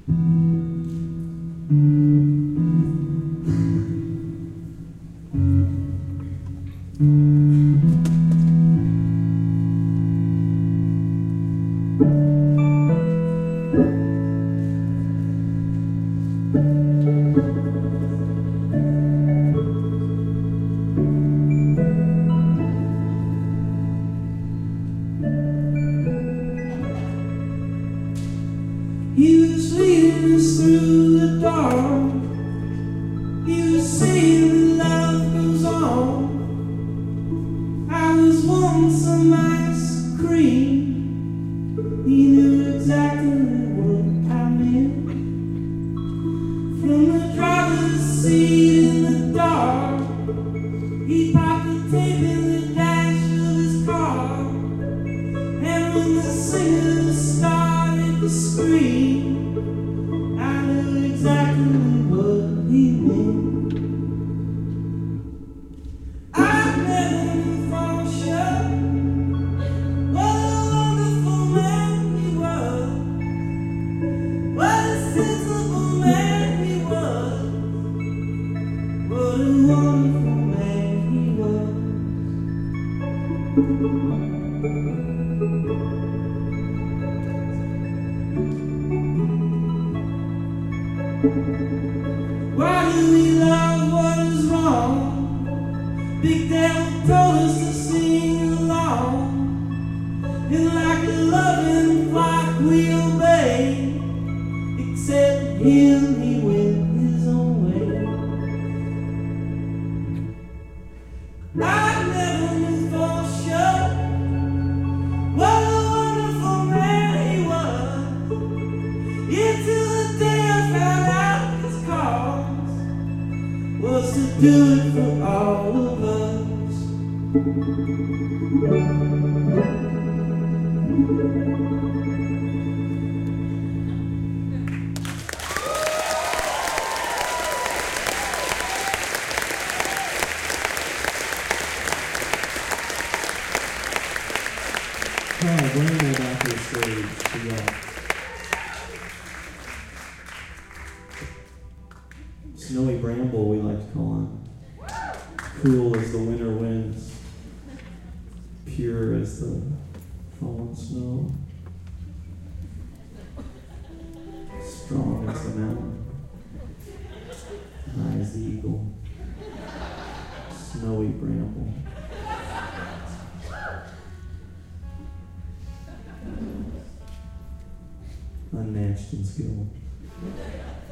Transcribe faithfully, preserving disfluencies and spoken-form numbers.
You was leading us through the dark. You were saying that love goes on. I was wanting some ice cream. You knew exactly what I meant. From the driver's seat in the dark, he popped the tape in the dash of his car. And when the singer started to scream, I knew exactly what he meant. I met him for sure. What a wonderful man he was. What a sensible man he was. What a wonderful man he was. Why do we love what is wrong? Big Devil told us to sing along. And like a loving flock we obey. Except him, he went his own way. I never knew for sure what a wonderful man he was. Until the day I found out his cause was to do it for all of us. Carl, bring me back to the stage to go. Snowy Bramble, we like to call him. Cool as the winter winds, pure as the fallen snow, strong as the mountain, high as the eagle. Snowy Bramble. Unmatched in skill.